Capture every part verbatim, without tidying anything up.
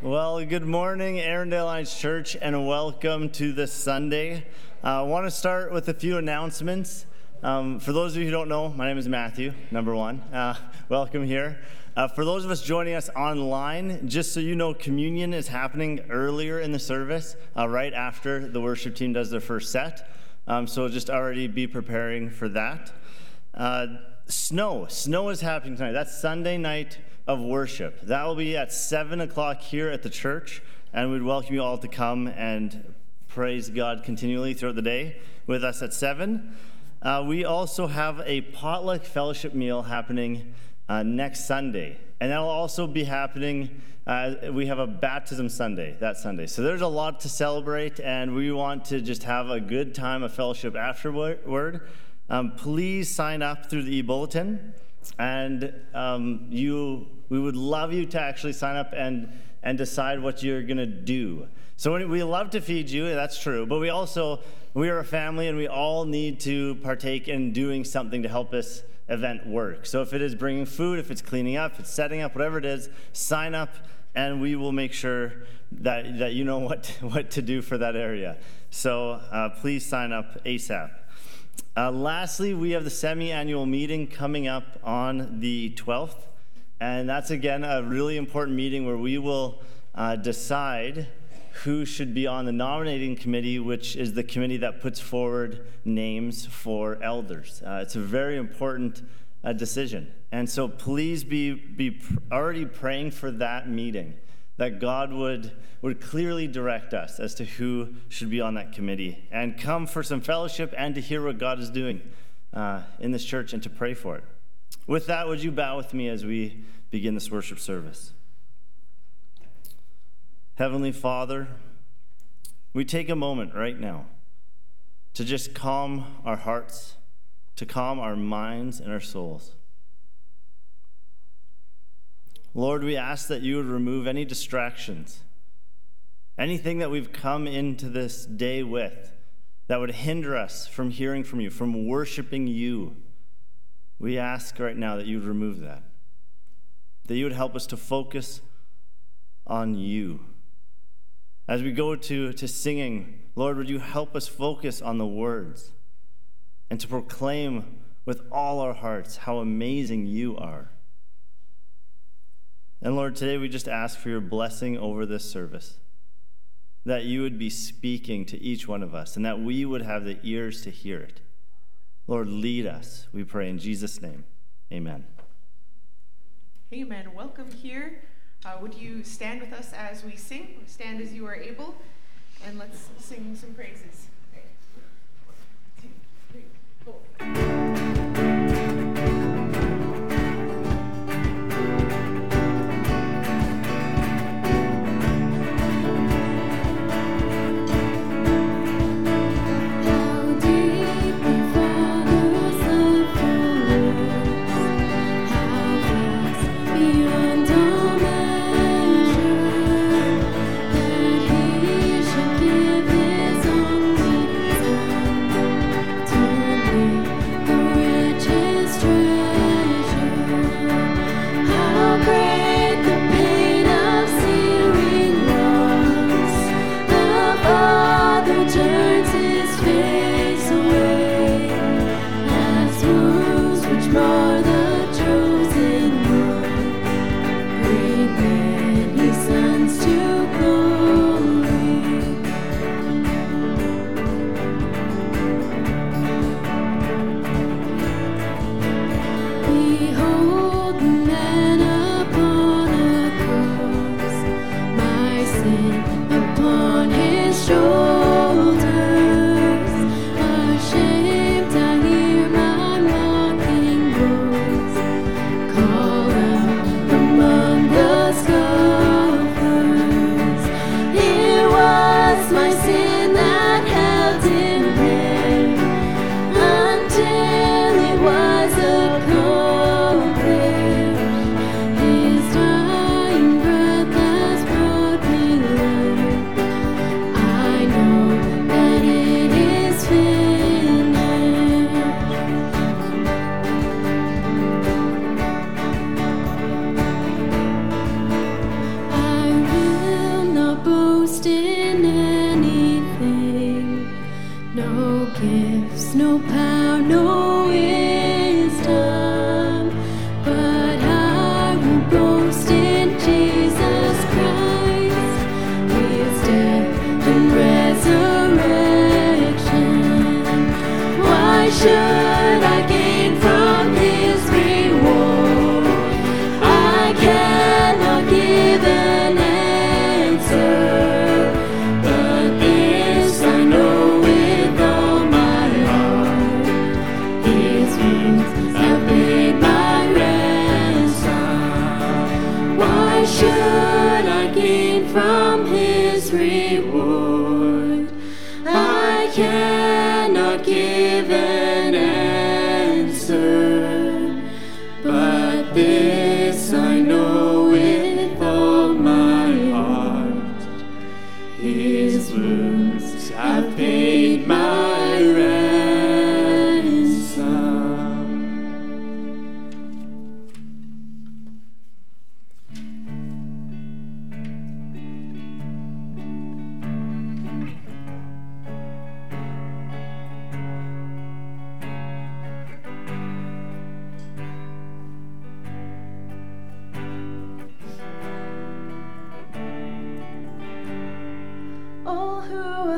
Well, good morning, Arendelle Alliance Church, and welcome to this Sunday. Uh, I want to start with a few announcements. Um, for those of you who don't know, my name is Matthew, number one. Uh, welcome here. Uh, for those of us joining us online, just so you know, communion is happening earlier in the service, uh, right after the worship team does their first set. Um, so just already be preparing for that. Uh, snow. Snow is happening tonight. That's Sunday night of worship. That will be at seven o'clock here at the church, and we'd welcome you all to come and praise God continually throughout the day with us at seven. Uh, we also have a potluck fellowship meal happening uh, next Sunday, and that'll also be happening. Uh, we have a baptism Sunday that Sunday, so there's a lot to celebrate, and we want to just have a good time of fellowship afterward. Um, please sign up through the e-bulletin, and um, you. We would love you to actually sign up and, and decide what you're going to do. So we love to feed you, that's true, but we also, we are a family and we all need to partake in doing something to help this event work. So if it is bringing food, if it's cleaning up, if it's setting up, whatever it is, sign up and we will make sure that, that you know what, what to do for that area. So uh, please sign up ASAP. Uh, lastly, we have the semi-annual meeting coming up on the twelfth. And that's, again, a really important meeting where we will uh, decide who should be on the nominating committee, which is the committee that puts forward names for elders. Uh, it's a very important uh, decision. And so please be, be pr- already praying for that meeting, that God would, would clearly direct us as to who should be on that committee. And come for some fellowship and to hear what God is doing uh, in this church and to pray for it. With that, would you bow with me as we begin this worship service? Heavenly Father, we take a moment right now to just calm our hearts, to calm our minds and our souls. Lord, we ask that you would remove any distractions, anything that we've come into this day with that would hinder us from hearing from you, from worshiping you. We ask right now that you would remove that, that you would help us to focus on you. As we go to, to singing, Lord, would you help us focus on the words and to proclaim with all our hearts how amazing you are. And Lord, today we just ask for your blessing over this service, that you would be speaking to each one of us and that we would have the ears to hear it. Lord, lead us, we pray in Jesus' name. Amen. Amen. Welcome here. Uh, would you stand with us as we sing? Stand as you are able, and let's sing some praises. Okay. One, two, three, four. Give his only son to live.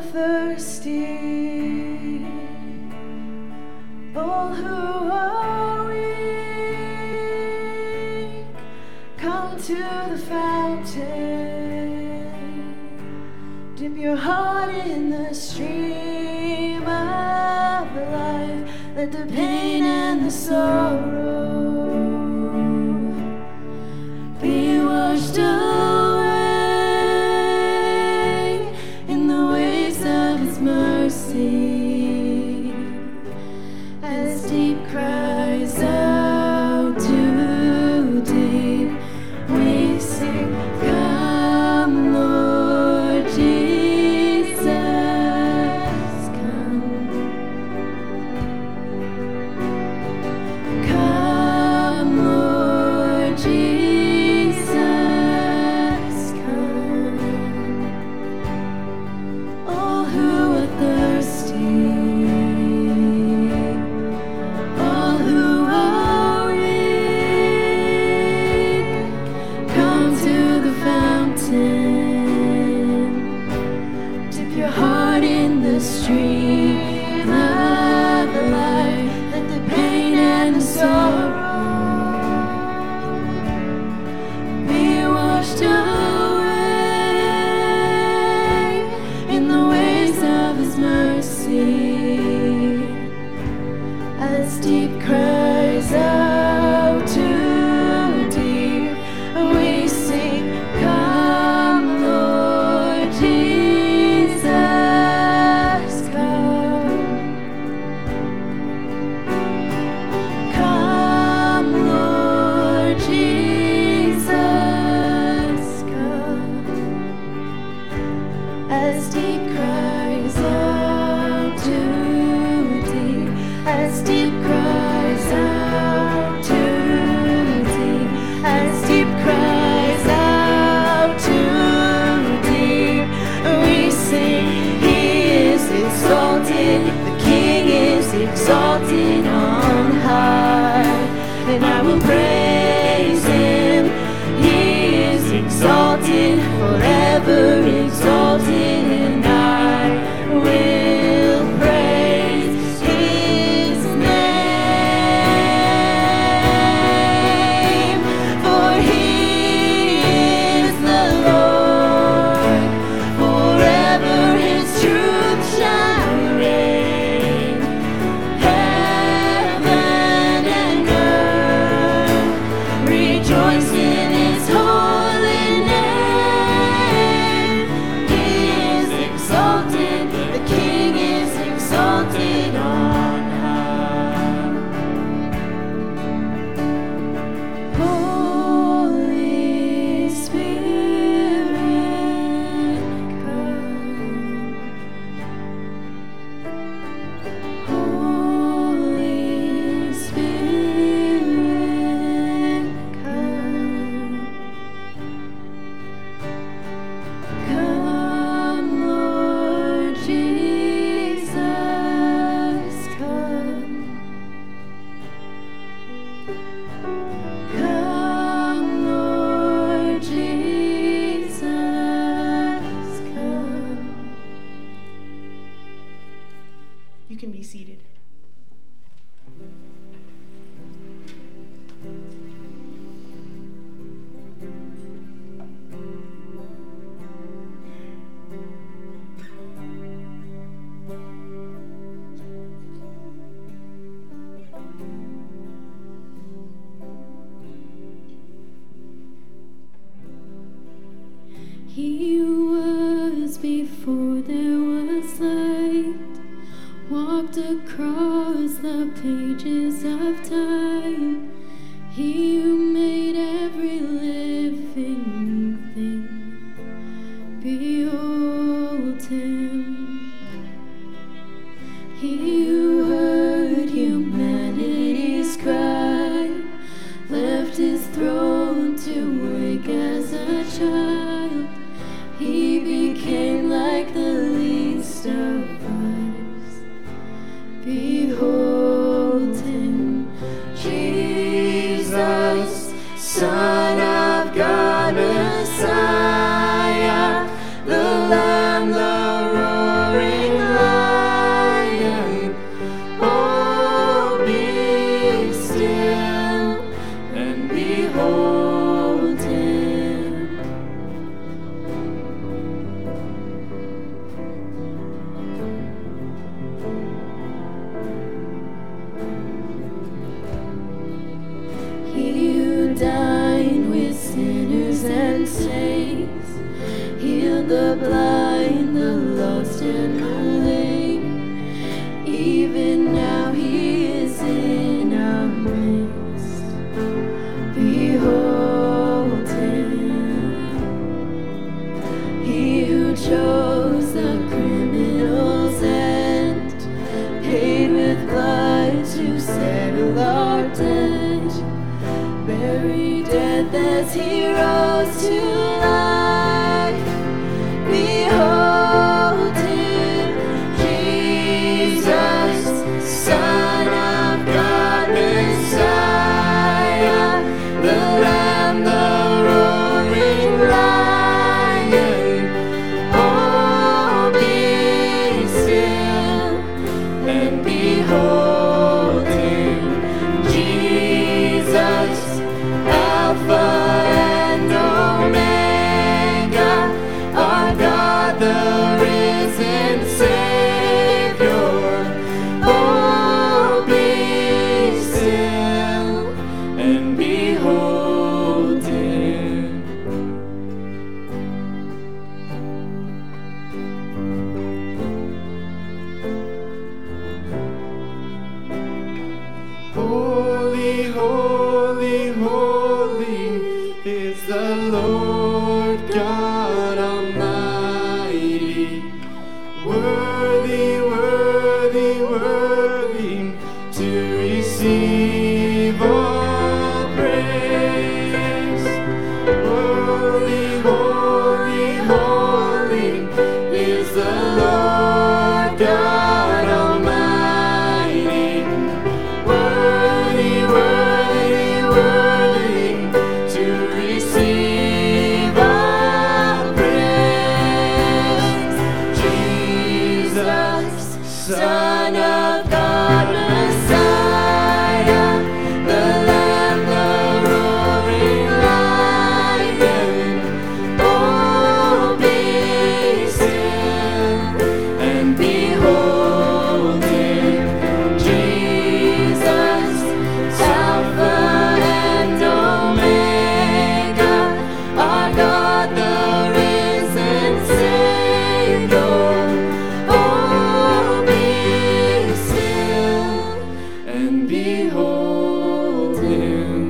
thirsty, all who are weak, come to the fountain. Dip your heart in the stream of life. Let the pain and the sorrow be washed away in the waves of His mercy. As deep cries out to deep, we sing, come, Lord Jesus, come. Come, Lord Jesus, come. All who are thirsty, all who are weak, come to the fountain. Dip your heart in the stream of life. Let the pain and the sorrow be washed away in the waves of His mercy. As deep cries out to deep, we sing, come, Lord Jesus, come. Come, Lord Jesus, come. As deep cries out to deep, as deep cries out to deep, as deep cries out to deep, we sing, He is exalted, the King is exalted on high, and I will praise Him. He is exalted, forever exalted, and I will praise His name. For He is the Lord, forever His truth shall reign. Heaven and earth rejoice in His holy name. He is exalted, the King is exalted on high. Holy Spirit, come. Holy Spirit, come. Come, Lord Jesus, come. Come, Lord Jesus, come. You can be seated. He was before there was light, walked across the pages of time. He who made every living thing, behold Him. He who heard humanity's cry, left His throne to wake as a child. He became like the least of us. Behold Him, Jesus, Son of God, Messiah, the Lamb, the roaring dined with sinners and saints, healed the blind, the lost, and the lame. Even now he is in our midst. Behold him, he who chose the criminal's end, paid with blood to settle our debt, buried death as he rose to life. Behold him, Jesus, Son of God, Messiah, the Lamb, the roaring Lion. Oh, be still and behold him, Jesus, Alpha and Omega, our God, the risen Savior. Oh, be still and behold him. Holy, holy, holy is the Lord God Almighty. Worthy, worthy, worthy to receive all praise. Holy, holy, holy is the Lord God Almighty. Worthy, worthy, worthy to receive all praise. Jesus, Son of God, Messiah, the Lamb, the roaring Lion. Oh, be still and behold him, Jesus, Alpha and Omega, our God, the risen Savior. Oh, be still and behold him.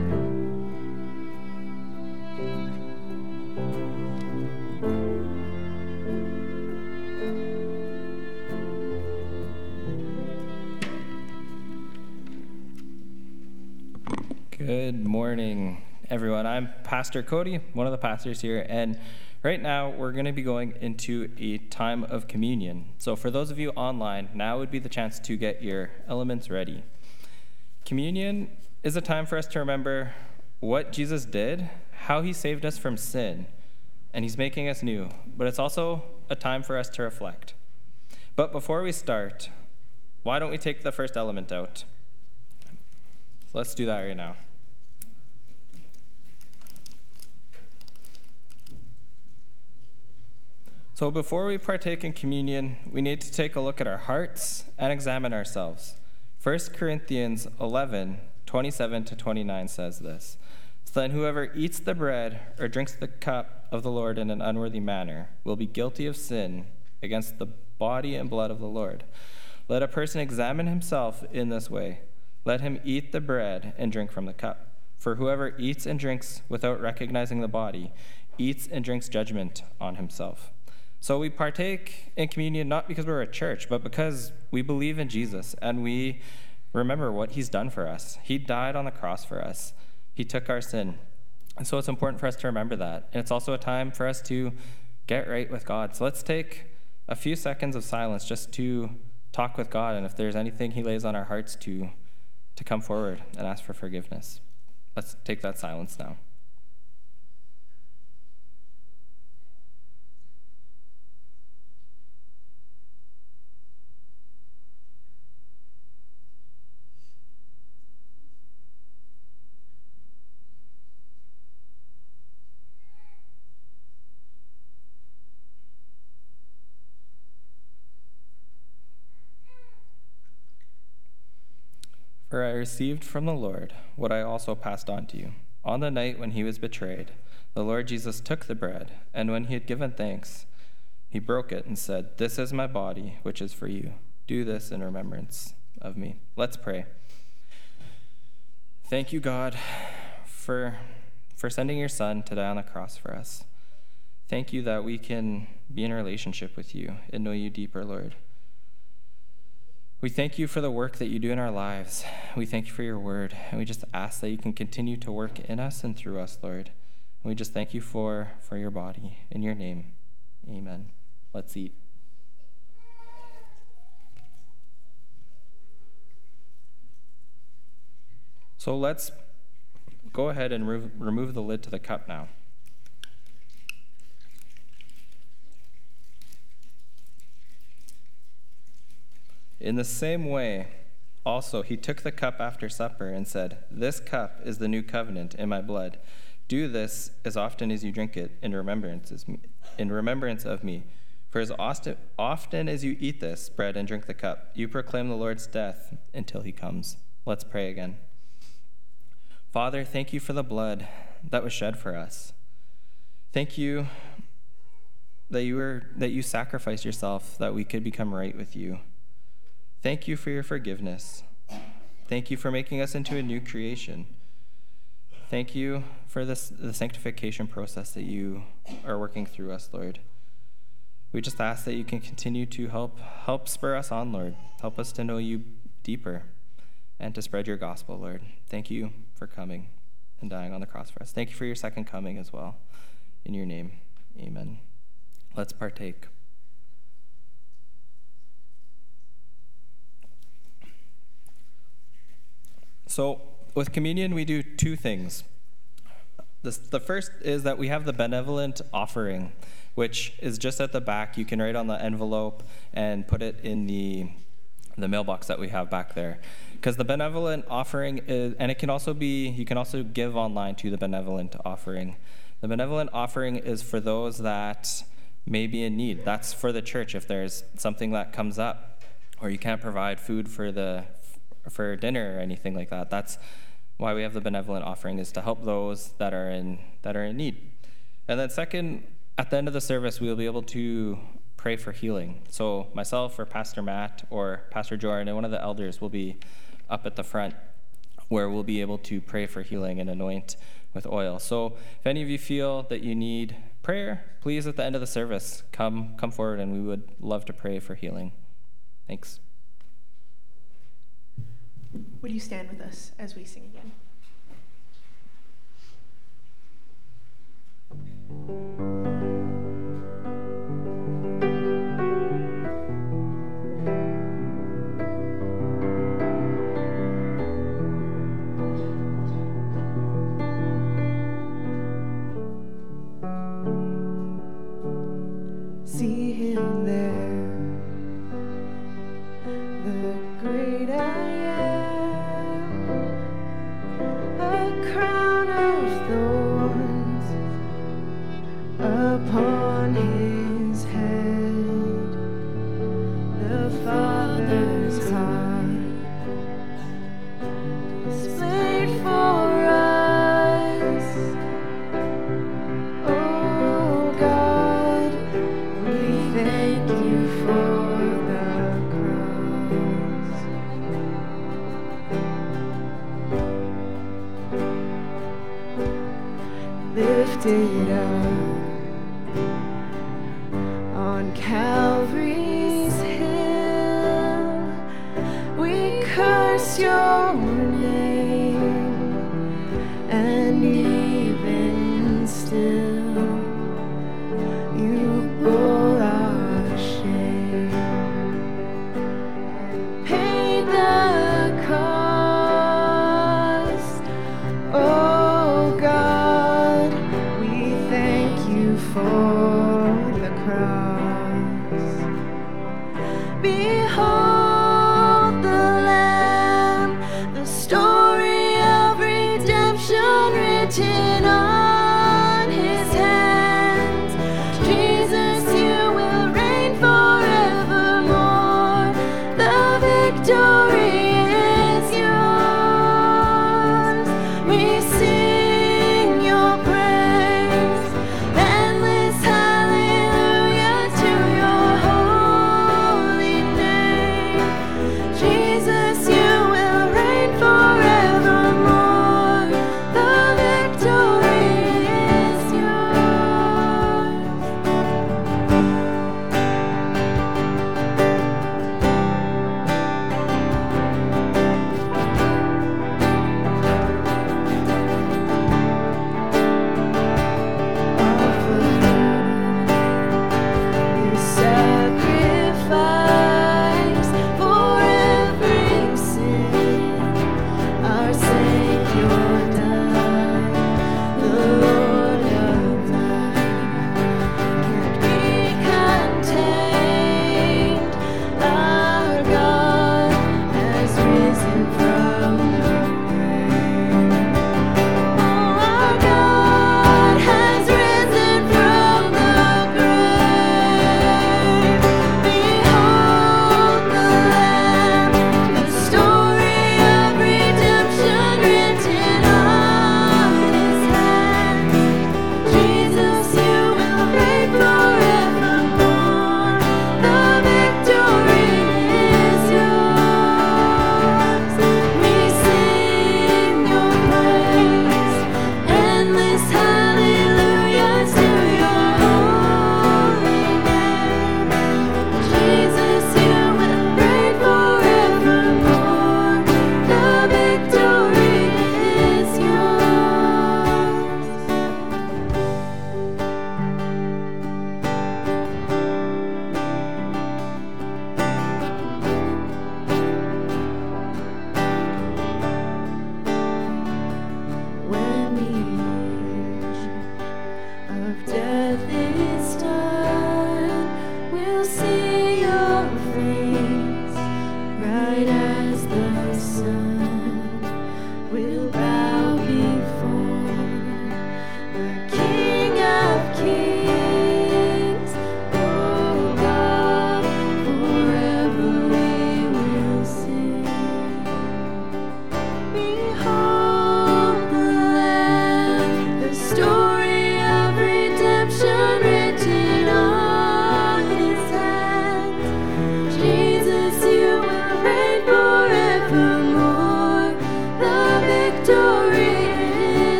Good morning, everyone. I'm Pastor Cody, one of the pastors here, and right now we're going to be going into a time of communion. So for those of you online, now would be the chance to get your elements ready. Communion is a time for us to remember what Jesus did, how he saved us from sin, and he's making us new, but it's also a time for us to reflect. But before we start, why don't we take the first element out? So let's do that right now. So before we partake in communion, we need to take a look at our hearts and examine ourselves. First Corinthians eleven, twenty-seven to twenty-nine says this: So then whoever eats the bread or drinks the cup of the Lord in an unworthy manner will be guilty of sin against the body and blood of the Lord. Let a person examine himself in this way. Let him eat the bread and drink from the cup. For whoever eats and drinks without recognizing the body eats and drinks judgment on himself. So we partake in communion not because we're a church, but because we believe in Jesus and we remember what he's done for us. He died on the cross for us. He took our sin. And so it's important for us to remember that. And it's also a time for us to get right with God. So let's take a few seconds of silence just to talk with God, and if there's anything he lays on our hearts to, to come forward and ask for forgiveness. Let's take that silence now. For I received from the Lord what I also passed on to you. On the night when he was betrayed, the Lord Jesus took the bread, and when he had given thanks, he broke it and said, "This is my body, which is for you. Do this in remembrance of me." Let's pray. Thank you, God, for, for sending your Son to die on the cross for us. Thank you that we can be in a relationship with you and know you deeper, Lord. We thank you for the work that you do in our lives. We thank you for your word, and we just ask that you can continue to work in us and through us, Lord. And we just thank you for, for your body. In your name, amen. Let's eat. So let's go ahead and re- remove the lid to the cup now. In the same way, also, he took the cup after supper and said, "This cup is the new covenant in my blood. Do this as often as you drink it in remembrance, in remembrance of me. For as often as you eat this bread and drink the cup, you proclaim the Lord's death until he comes." Let's pray again. Father, thank you for the blood that was shed for us. Thank you that you were that you sacrificed yourself that we could become right with you. Thank you for your forgiveness. Thank you for making us into a new creation. Thank you for this, the sanctification process that you are working through us, Lord. We just ask that you can continue to help help spur us on, Lord. Help us to know you deeper and to spread your gospel, Lord. Thank you for coming and dying on the cross for us. Thank you for your second coming as well. In your name, amen. Let's partake. So with communion, we do two things. This, the first is that we have the benevolent offering, which is just at the back. You can write on the envelope and put it in the, the mailbox that we have back there. Because the benevolent offering is, and it can also be, you can also give online to the benevolent offering. The benevolent offering is for those that may be in need. That's for the church if there's something that comes up, or you can't provide food for the for dinner or anything like that. That's why we have the benevolent offering, is to help those that are in that are in need. And then second, at the end of the service, we will be able to pray for healing. So myself or Pastor Matt or Pastor Jordan and one of the elders will be up at the front where we'll be able to pray for healing and anoint with oil. So if any of you feel that you need prayer, please at the end of the service, come come forward and we would love to pray for healing. Thanks. Would you stand with us as we sing again? See him there, the great I am, a crown of thorns upon his head, the Father's heart displayed for us. Oh God, we thank you for the cross. Lifted up on Calvary's hill, we curse your name, and even still you bore our shame, paid the cost. Oh God, we thank you for the cross. Behold the Lamb, the story of redemption written on his hands. Jesus, you will reign forevermore. The victory is yours. We sing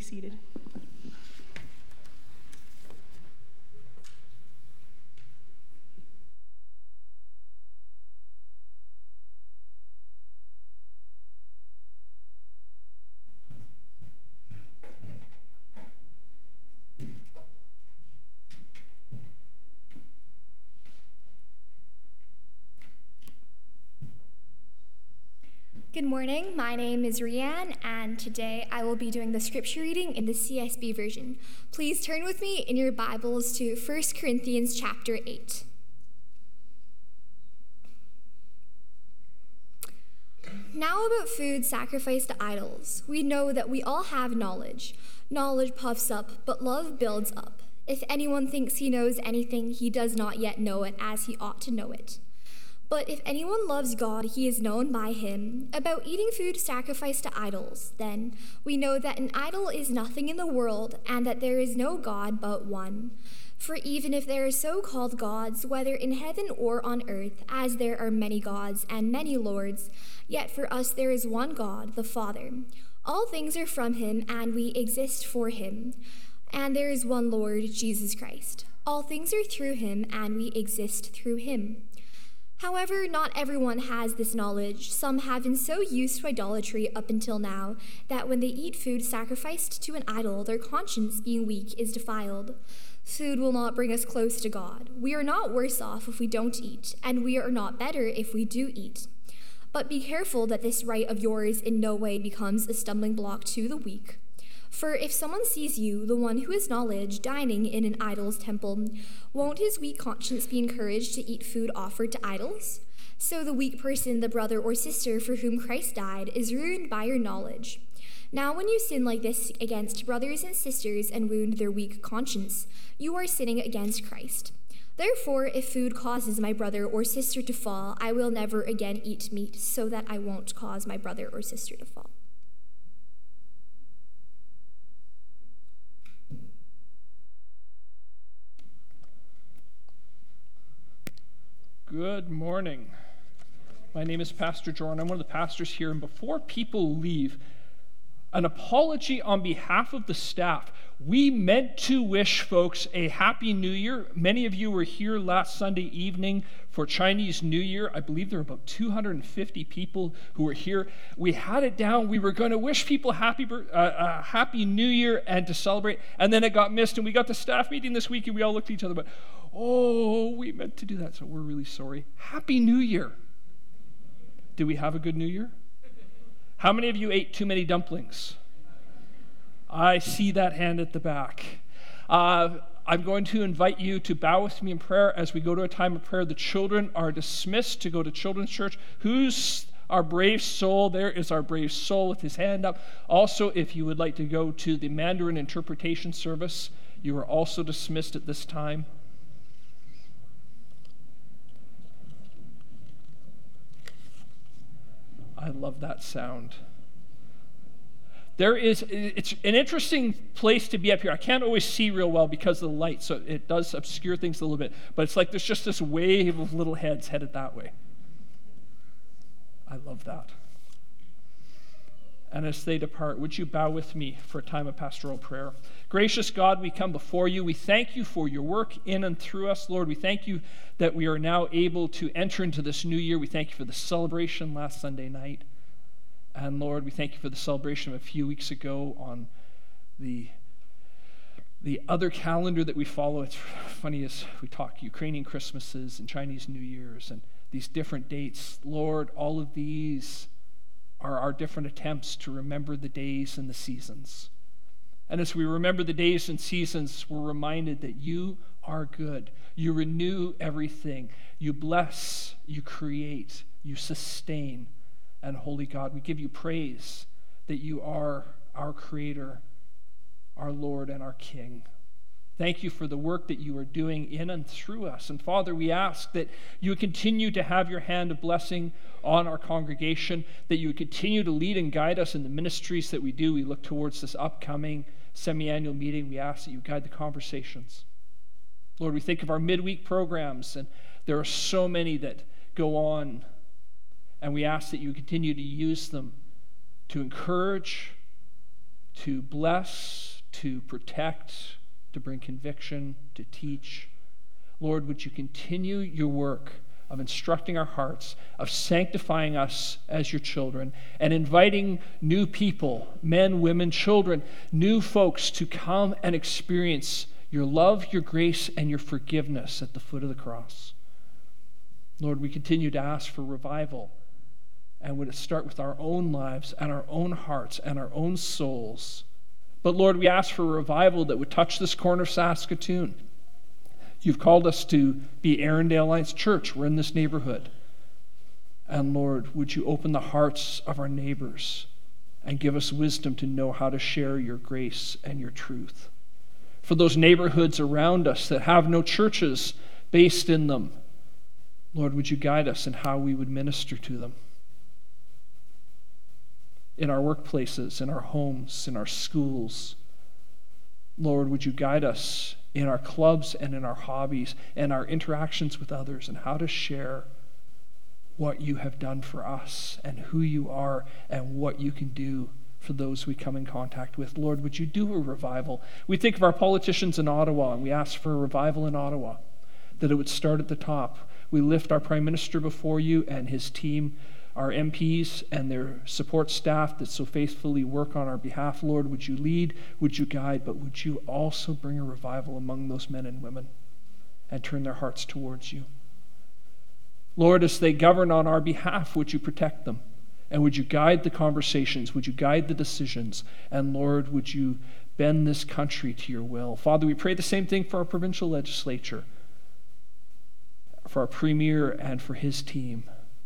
seated. Good morning, my name is Rianne, and today I will be doing the scripture reading in the C S B version. Please turn with me in your Bibles to First Corinthians chapter eight. Now about food sacrificed to idols. We know that we all have knowledge. Knowledge puffs up, but love builds up. If anyone thinks he knows anything, he does not yet know it as he ought to know it. But if anyone loves God, he is known by him. About eating food sacrificed to idols, then, we know that an idol is nothing in the world, and that there is no God but one. For even if there are so-called gods, whether in heaven or on earth, as there are many gods and many lords, yet for us there is one God, the Father. All things are from him, and we exist for him. And there is one Lord, Jesus Christ. All things are through him, and we exist through him. However, not everyone has this knowledge. Some have been so used to idolatry up until now that when they eat food sacrificed to an idol, their conscience, being weak, is defiled. Food will not bring us close to God. We are not worse off if we don't eat, and we are not better if we do eat. But be careful that this right of yours in no way becomes a stumbling block to the weak. For if someone sees you, the one who has knowledge, dining in an idol's temple, won't his weak conscience be encouraged to eat food offered to idols? So the weak person, the brother or sister for whom Christ died, is ruined by your knowledge. Now when you sin like this against brothers and sisters and wound their weak conscience, you are sinning against Christ. Therefore, if food causes my brother or sister to fall, I will never again eat meat, so that I won't cause my brother or sister to fall. Good morning. My name is Pastor Jordan. I'm one of the pastors here, and before people leave, an apology on behalf of the staff. We meant to wish folks a Happy New Year. Many of you were here last Sunday evening for Chinese New Year. I believe there were about two hundred fifty people who were here. We had it down. We were going to wish people happy, uh, uh, happy New Year and to celebrate, and then it got missed, and we got the staff meeting this week, and we all looked at each other, but, oh, we meant to do that, so we're really sorry. Happy New Year. Did we have a good New Year? How many of you ate too many dumplings? I see that hand at the back. Uh, I'm going to invite you to bow with me in prayer as we go to a time of prayer. The children are dismissed to go to children's church. Who's our brave soul? There is our brave soul with his hand up. Also, if you would like to go to the Mandarin interpretation service, you are also dismissed at this time. I love that sound. There is, it's an interesting place to be up here. I can't always see real well because of the light, so it does obscure things a little bit. But it's like there's just this wave of little heads headed that way. I love that. And as they depart, would you bow with me for a time of pastoral prayer? Gracious God, we come before you. We thank you for your work in and through us, Lord. We thank you that we are now able to enter into this new year. We thank you for the celebration last Sunday night. And Lord, we thank you for the celebration of a few weeks ago on the, the other calendar that we follow. It's funny as we talk Ukrainian Christmases and Chinese New Year's and these different dates. Lord, all of these are our different attempts to remember the days and the seasons. And as we remember the days and seasons, we're reminded that you are good. You renew everything. You bless, you create, you sustain. And holy God, we give you praise that you are our Creator, our Lord, and our King. Thank you for the work that you are doing in and through us. And Father, we ask that you would continue to have your hand of blessing on our congregation, that you would continue to lead and guide us in the ministries that we do. We look towards this upcoming semi-annual meeting. We ask that you guide the conversations. Lord, we think of our midweek programs, and there are so many that go on. And we ask that you continue to use them to encourage, to bless, to protect, to bring conviction, to teach. Lord, would you continue your work of instructing our hearts, of sanctifying us as your children, and inviting new people, men, women, children, new folks to come and experience your love, your grace, and your forgiveness at the foot of the cross. Lord, we continue to ask for revival, and would it start with our own lives and our own hearts and our own souls. But Lord, we ask for a revival that would touch this corner of Saskatoon. You've called us to be Arundel Alliance Church. We're in this neighborhood. And Lord, would you open the hearts of our neighbors and give us wisdom to know how to share your grace and your truth. For those neighborhoods around us that have no churches based in them, Lord, would you guide us in how we would minister to them? In our workplaces, in our homes, in our schools. Lord, would you guide us in our clubs and in our hobbies and our interactions with others, and how to share what you have done for us and who you are and what you can do for those we come in contact with. Lord, would you do a revival? We think of our politicians in Ottawa, and we ask for a revival in Ottawa, that it would start at the top. We lift our Prime Minister before you and his team, our M Ps and their support staff that so faithfully work on our behalf. Lord, would you lead, would you guide, but would you also bring a revival among those men and women and turn their hearts towards you? Lord, as they govern on our behalf, would you protect them? And would you guide the conversations? Would you guide the decisions? And Lord, would you bend this country to your will? Father, we pray the same thing for our provincial legislature, for our premier and for his team,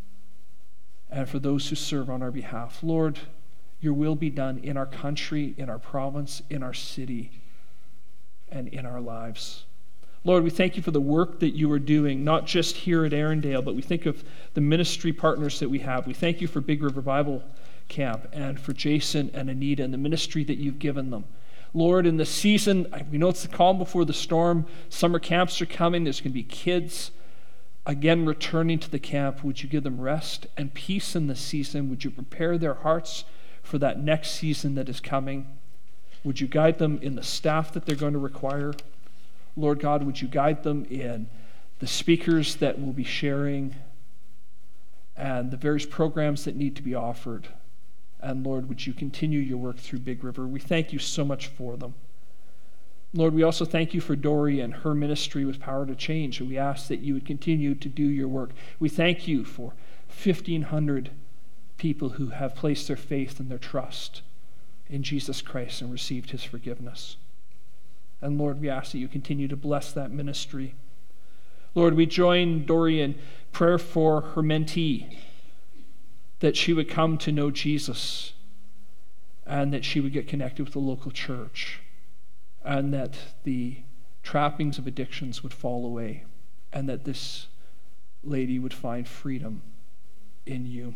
and for those who serve on our behalf. Lord, your will be done in our country, in our province, in our city, and in our lives. Lord, we thank you for the work that you are doing, not just here at Arundel, but we think of the ministry partners that we have. We thank you for Big River Bible Camp and for Jason and Anita and the ministry that you've given them. Lord, in the season, we know it's the calm before the storm. Summer camps are coming. There's going to be kids again returning to the camp. Would you give them rest and peace in this season? Would you prepare their hearts for that next season that is coming? Would you guide them in the staff that they're going to require? Lord God, would you guide them in the speakers that will be sharing and the various programs that need to be offered? And Lord, would you continue your work through Big River? We thank you so much for them. Lord, we also thank you for Dory and her ministry with Power to Change, and we ask that you would continue to do your work. We thank you for fifteen hundred people who have placed their faith and their trust in Jesus Christ and received his forgiveness. And Lord, we ask that you continue to bless that ministry. Lord, we join Dory in prayer for her mentee, that she would come to know Jesus and that she would get connected with the local church, and that the trappings of addictions would fall away, and that this lady would find freedom in you.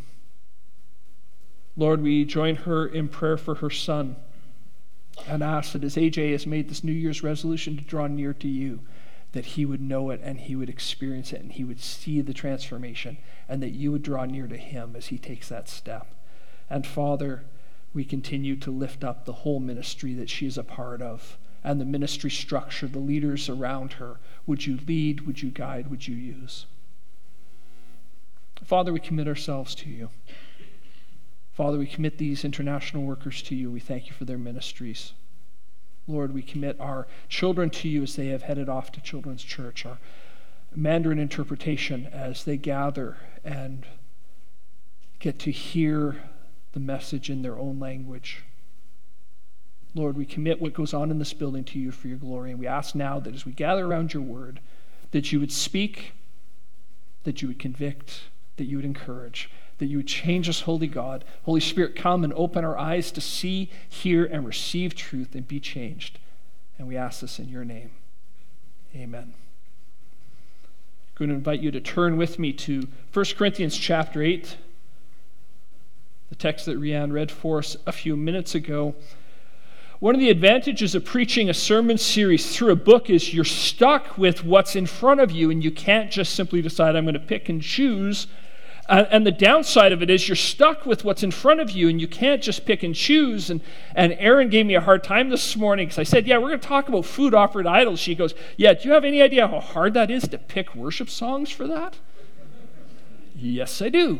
Lord, we join her in prayer for her son and ask that as A J has made this New Year's resolution to draw near to you, that he would know it and he would experience it and he would see the transformation, and that you would draw near to him as he takes that step. And Father, we continue to lift up the whole ministry that she is a part of, and the ministry structure, the leaders around her. Would you lead? Would you guide? Would you use? Father, we commit ourselves to you. Father, we commit these international workers to you. We thank you for their ministries. Lord, we commit our children to you as they have headed off to Children's Church, our Mandarin interpretation as they gather and get to hear the message in their own language. Lord, we commit what goes on in this building to you for your glory, and we ask now that as we gather around your word, that you would speak, that you would convict, that you would encourage, that you would change us, Holy God. Holy Spirit, come and open our eyes to see, hear, and receive truth and be changed. And we ask this in your name. Amen. I'm going to invite you to turn with me to First Corinthians chapter eight, the text that Rianne read for us a few minutes ago. One of the advantages of preaching a sermon series through a book is you're stuck with what's in front of you, and you can't just simply decide, I'm going to pick and choose Uh, and the downside of it is you're stuck with what's in front of you, and you can't just pick and choose. And, and Erin gave me a hard time this morning because I said, yeah, we're going to talk about food offered to idols. She goes, yeah, do you have any idea how hard that is to pick worship songs for that? Yes, I do.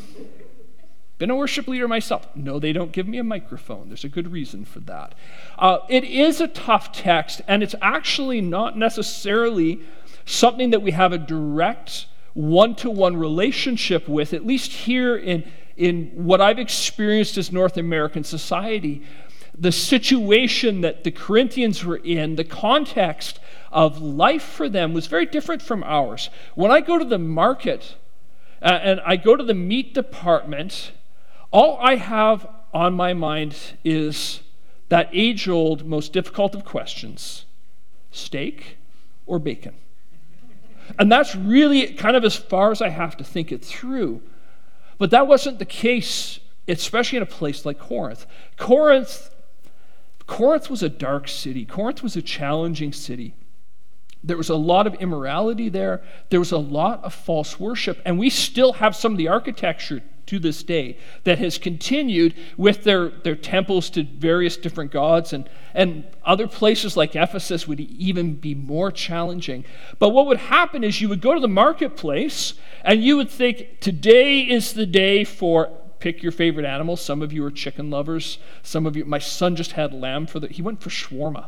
Been a worship leader myself. No, they don't give me a microphone. There's a good reason for that. Uh, it is a tough text, and it's actually not necessarily something that we have a direct one-to-one relationship with, at least here in, in what I've experienced as North American society. The situation that the Corinthians were in, the context of life for them was very different from ours. When I go to the market uh, and I go to the meat department, all I have on my mind is that age-old, most difficult of questions: steak or bacon? And that's really kind of as far as I have to think it through. But that wasn't the case, especially in a place like Corinth. Corinth, Corinth was a dark city. Corinth was a challenging city. There was a lot of immorality there. There was a lot of false worship. And we still have some of the architecture to this day that has continued with their, their temples to various different gods, and, and other places like Ephesus would even be more challenging. But what would happen is you would go to the marketplace and you would think, today is the day for, pick your favorite animal. Some of you are chicken lovers. Some of you, my son just had lamb for the, he went for shawarma.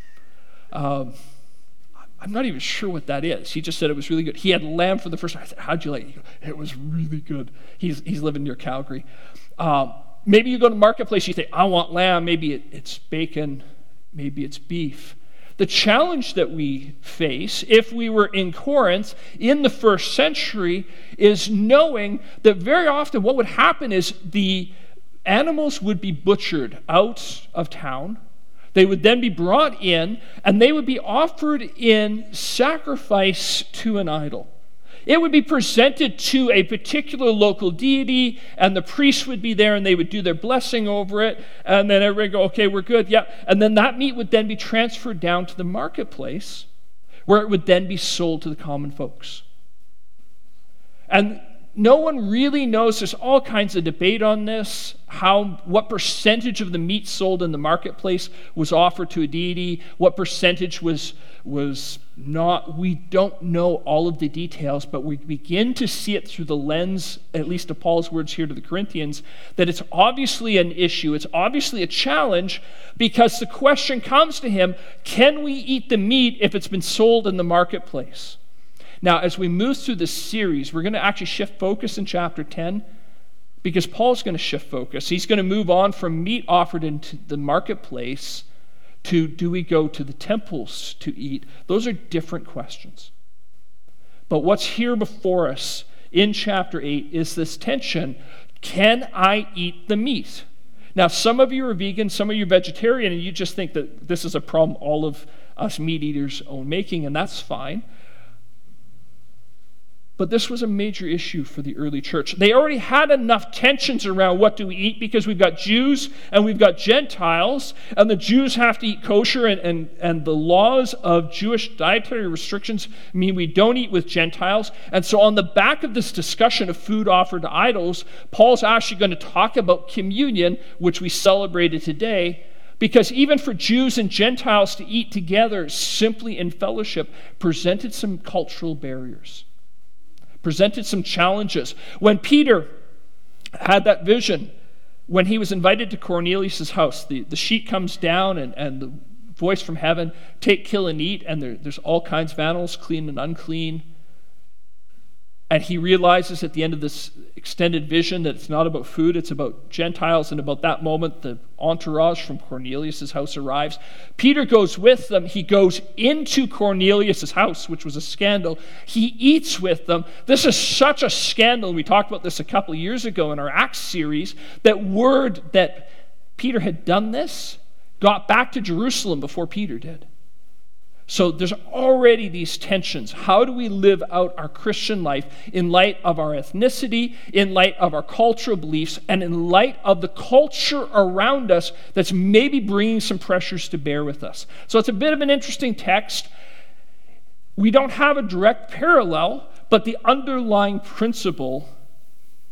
Um, I'm not even sure what that is. He just said it was really good. He had lamb for the first time. I said, how'd you like it? He goes, it was really good. He's he's living near Calgary. Um, maybe you go to the marketplace, you think, I want lamb. Maybe it, it's bacon. Maybe it's beef. The challenge that we face, if we were in Corinth in the first century, is knowing that very often what would happen is the animals would be butchered out of town. They would then be brought in, and they would be offered in sacrifice to an idol. It would be presented to a particular local deity, and the priest would be there, and they would do their blessing over it, and then everybody would go, okay, we're good, yeah. And then that meat would then be transferred down to the marketplace, where it would then be sold to the common folks. And no one really knows. There's all kinds of debate on this, how, what percentage of the meat sold in the marketplace was offered to a deity, what percentage was, was not. We don't know all of the details, but we begin to see it through the lens, at least of Paul's words here to the Corinthians, that it's obviously an issue, it's obviously a challenge, because the question comes to him, can we eat the meat if it's been sold in the marketplace? Now, as we move through this series, we're going to actually shift focus in chapter ten, because Paul's going to shift focus. He's going to move on from meat offered into the marketplace to, do we go to the temples to eat? Those are different questions. But what's here before us in chapter eight is this tension. Can I eat the meat? Now, some of you are vegan, some of you are vegetarian, and you just think that this is a problem all of us meat eaters own making, and that's fine. But this was a major issue for the early church. They already had enough tensions around what do we eat, because we've got Jews and we've got Gentiles, and the Jews have to eat kosher, and, and, and the laws of Jewish dietary restrictions mean we don't eat with Gentiles. And so on the back of this discussion of food offered to idols, Paul's actually going to talk about communion, which we celebrated today, because even for Jews and Gentiles to eat together simply in fellowship presented some cultural barriers. Presented some challenges. When Peter had that vision, when he was invited to Cornelius' house, the, the sheet comes down and, and the voice from heaven, take, kill, and eat, and there, there's all kinds of animals, clean and unclean. And he realizes at the end of this extended vision that it's not about food, it's about Gentiles. And about that moment, the entourage from Cornelius' house arrives. Peter goes with them. He goes into Cornelius' house, which was a scandal. He eats with them. This is such a scandal. We talked about this a couple of years ago in our Acts series. That word that Peter had done this got back to Jerusalem before Peter did. So there's already these tensions. How do we live out our Christian life in light of our ethnicity, in light of our cultural beliefs, and in light of the culture around us that's maybe bringing some pressures to bear with us? So it's a bit of an interesting text. We don't have a direct parallel, but the underlying principle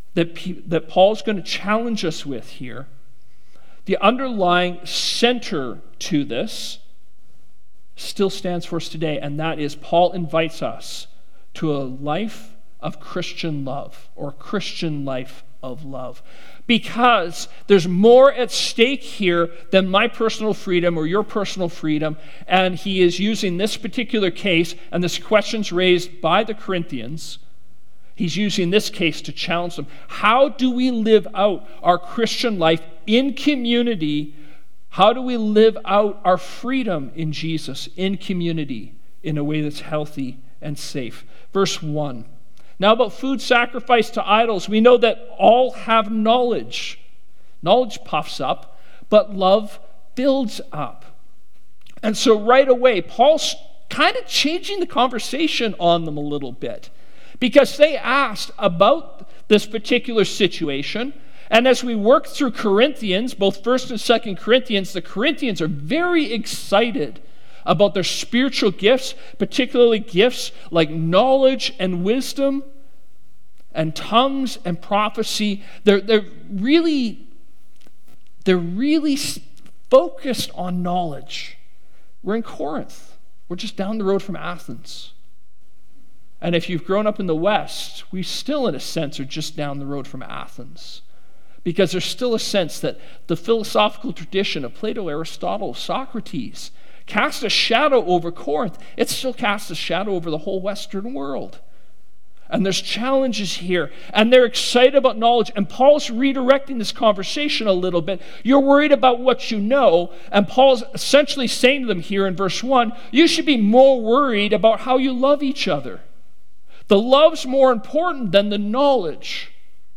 that, that Paul's going to challenge us with here, the underlying center to this still stands for us today, and that is Paul invites us to a life of Christian love, or Christian life of love. Because there's more at stake here than my personal freedom or your personal freedom, and he is using this particular case, and this question's raised by the Corinthians. He's using this case to challenge them. How do we live out our Christian life in community? How do we live out our freedom in Jesus in community in a way that's healthy and safe? Verse one. Now about food sacrificed to idols, we know that all have knowledge. Knowledge puffs up, but love builds up. And so right away, Paul's kind of changing the conversation on them a little bit, because they asked about this particular situation. And as we work through Corinthians, both First and Second Corinthians, the Corinthians are very excited about their spiritual gifts, particularly gifts like knowledge and wisdom and tongues and prophecy. They're, they're really, they're really focused on knowledge. We're in Corinth. We're just down the road from Athens. And if you've grown up in the West, we still, in a sense, are just down the road from Athens. Because there's still a sense that the philosophical tradition of Plato, Aristotle, Socrates cast a shadow over Corinth. It still casts a shadow over the whole Western world. And there's challenges here. And they're excited about knowledge. And Paul's redirecting this conversation a little bit. You're worried about what you know. And Paul's essentially saying to them here in verse one, you should be more worried about how you love each other. The love's more important than the knowledge.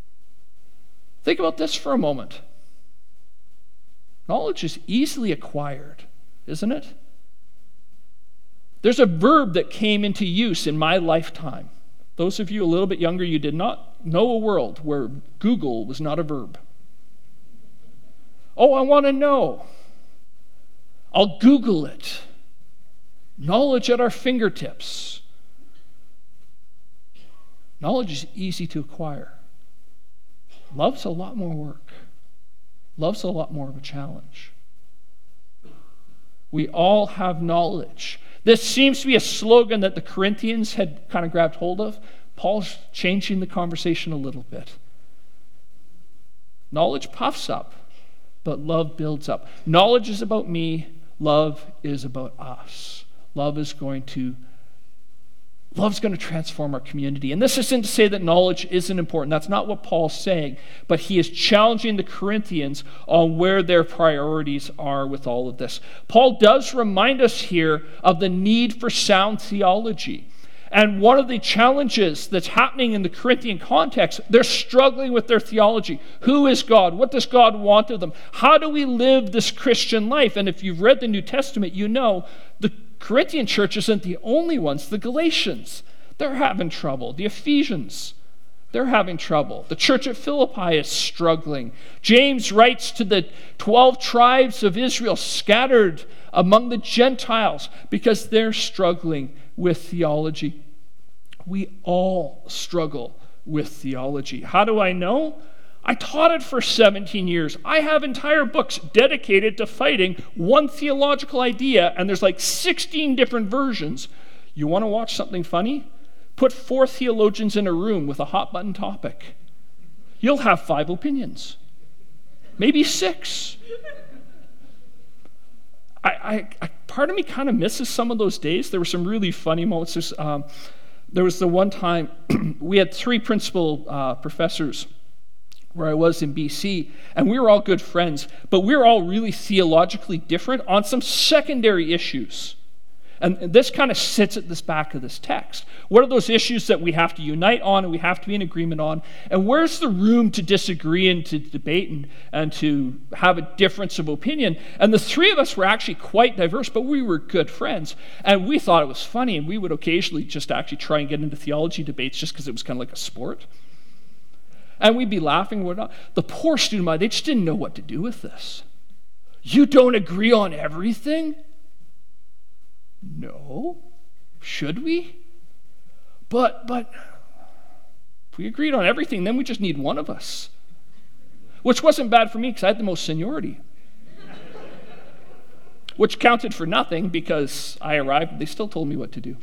Think about this for a moment. Knowledge is easily acquired, isn't it? There's a verb that came into use in my lifetime. Those of you a little bit younger, you did not know a world where Google was not a verb. Oh, I want to know. I'll Google it. Knowledge at our fingertips. Knowledge is easy to acquire. Love's a lot more work. Love's a lot more of a challenge. We all have knowledge. This seems to be a slogan that the Corinthians had kind of grabbed hold of. Paul's changing the conversation a little bit. Knowledge puffs up, but love builds up. Knowledge is about me. Love is about us. Love is going to Love's going to transform our community. And this isn't to say that knowledge isn't important. That's not what Paul's saying. But he is challenging the Corinthians on where their priorities are with all of this. Paul does remind us here of the need for sound theology. And one of the challenges that's happening in the Corinthian context, they're struggling with their theology. Who is God? What does God want of them? How do we live this Christian life? And if you've read the New Testament, you know the Corinthian church isn't the only ones. The Galatians, they're having trouble. The Ephesians, they're having trouble. The church at Philippi is struggling. James writes to the twelve tribes of Israel scattered among the Gentiles because they're struggling with theology. We all struggle with theology. How do I know? I taught it for seventeen years. I have entire books dedicated to fighting one theological idea, and there's like sixteen different versions. You want to watch something funny? Put four theologians in a room with a hot button topic. You'll have five opinions, maybe six. I, I, I part of me kind of misses some of those days. There were some really funny moments. There's, um, there was the one time we had three principal uh, professors where I was in B C, and we were all good friends, but we were all really theologically different on some secondary issues. And this kind of sits at this back of this text. What are those issues that we have to unite on and we have to be in agreement on? And where's the room to disagree and to debate and, and to have a difference of opinion? And the three of us were actually quite diverse, but we were good friends. And we thought it was funny, and we would occasionally just actually try and get into theology debates just because it was kind of like a sport. And we'd be laughing and whatnot. The poor student body, they just didn't know what to do with this. You don't agree on everything? No. Should we? But, but, If we agreed on everything, then we just need one of us. Which wasn't bad for me because I had the most seniority. Which counted for nothing because I arrived, they still told me what to do.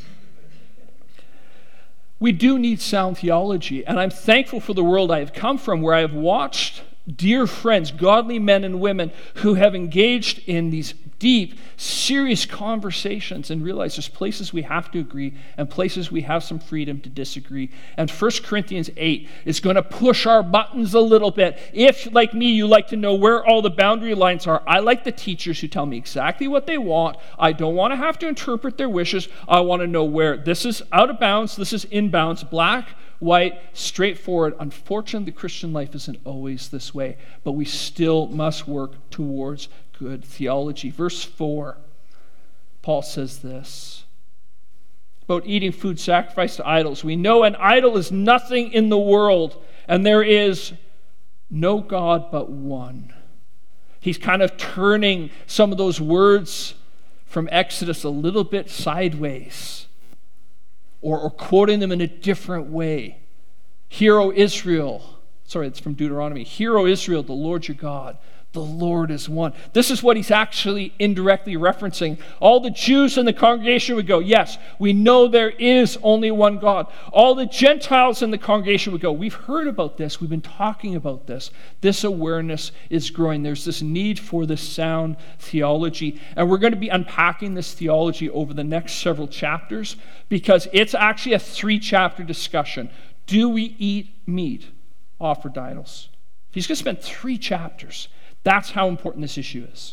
We do need sound theology, and I'm thankful for the world I have come from, where I have watched dear friends, godly men and women who have engaged in these deep, serious conversations and realize there's places we have to agree and places we have some freedom to disagree. And First Corinthians eight is going to push our buttons a little bit. If, like me, you like to know where all the boundary lines are, I like the teachers who tell me exactly what they want. I don't want to have to interpret their wishes. I want to know where this is out of bounds, this is in bounds, black, white, straightforward. Unfortunately, the Christian life isn't always this way, but we still must work towards good theology. Verse four, Paul says this about eating food sacrificed to idols. We know an idol is nothing in the world, and there is no God but one. He's kind of turning some of those words from Exodus a little bit sideways, or, or quoting them in a different way. Hear, O Israel, sorry, it's from Deuteronomy. Hear, O Israel, the Lord your God, the Lord is one. This is what he's actually indirectly referencing. All the Jews in the congregation would go, yes, we know there is only one God. All the Gentiles in the congregation would go, we've heard about this. We've been talking about this. This awareness is growing. There's this need for this sound theology. And we're going to be unpacking this theology over the next several chapters because it's actually a three-chapter discussion. Do we eat meat offered to idols? He's going to spend three chapters. That's how important this issue is.